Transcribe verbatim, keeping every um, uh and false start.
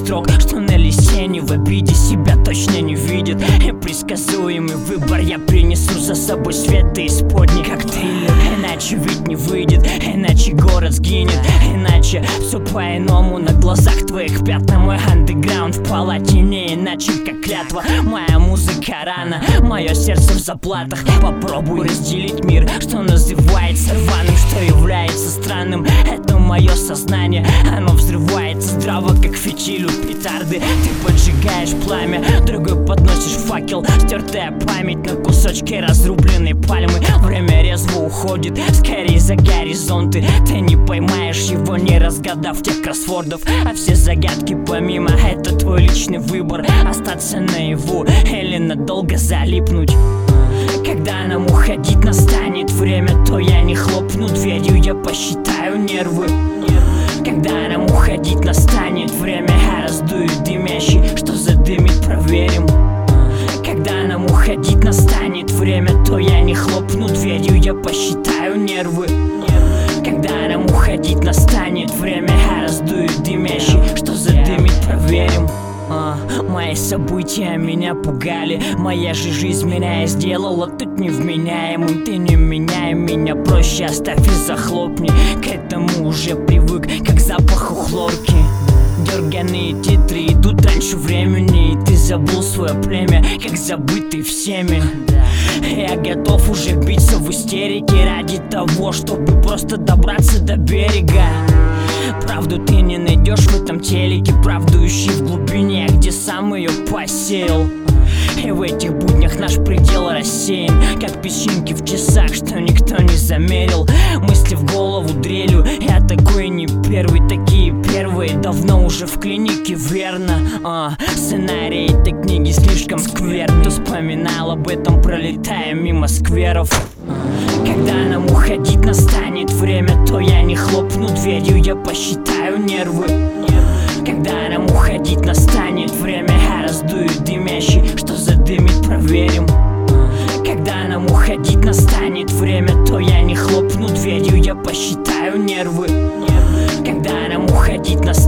строк, что на листе не в обиде, себя точно не видит. И предсказуемый выбор я принесу за собой свет и исподний, как триллер. Иначе ведь не выйдет, иначе город сгинет, иначе все по-иному на глазах твоих пятна. Мой андеграунд в палате не иначе, как клятва. Моя музыка рана, мое сердце в заплатах. Попробуй разделить мир, что называется рваным, что является странным. Это мое сознание, оно взрывается здраво, как фитиль у петарды. Ты поджигаешь пламя, другой подносишь факел. Стертая память на кусочки разрубленной пальмы. Время резво уходит, скорее за горизонты. Ты не поймаешь его, не разгадав тех кроссвордов. А все загадки помимо, это твой личный выбор. Остаться наяву или надолго залипнуть. Когда нам уходить настанет время, то я не хлопну дверью, я посчитаю нервы. Когда нам уходить настанет время, я раздую дымящий, что задымит, проверим. Когда нам уходить настанет время, то я не хлопну дверью, я посчитаю нервы. Когда нам уходить настанет время, я раздую дымящий, что задымит, проверим. А, мои события меня пугали, моя же жизнь меня и сделала тут невменяемым. Ты не меняй меня, проще оставь и захлопни. К этому уже привык, как к запаху хлорки. Дерганые титры идут раньше времени, и ты забыл свое племя, как забытый всеми. Я готов уже биться в истерике ради того, чтобы просто добраться до берега. Правду ты не найдешь в этом телеке, правду ищи в глубине, где сам ее посеял. И в этих буднях наш предел рассеян, как песчинки в часах, что никто не замерил. Мысли в голову дрелью, я такой не первый, такие первые давно уже в клинике, верно. а, Сценарий этой книги слишком скверный, кто вспоминал об этом, пролетая мимо скверов. Когда нам уходить настанет время, то я не хлопну дверью, я посчитаю нервы. Когда нам уходить настанет время, я раздую дымящий, что задымит, проверим. Когда нам уходить настанет время, то я не хлопну дверью, я посчитаю нервы. Когда нам уходить настанет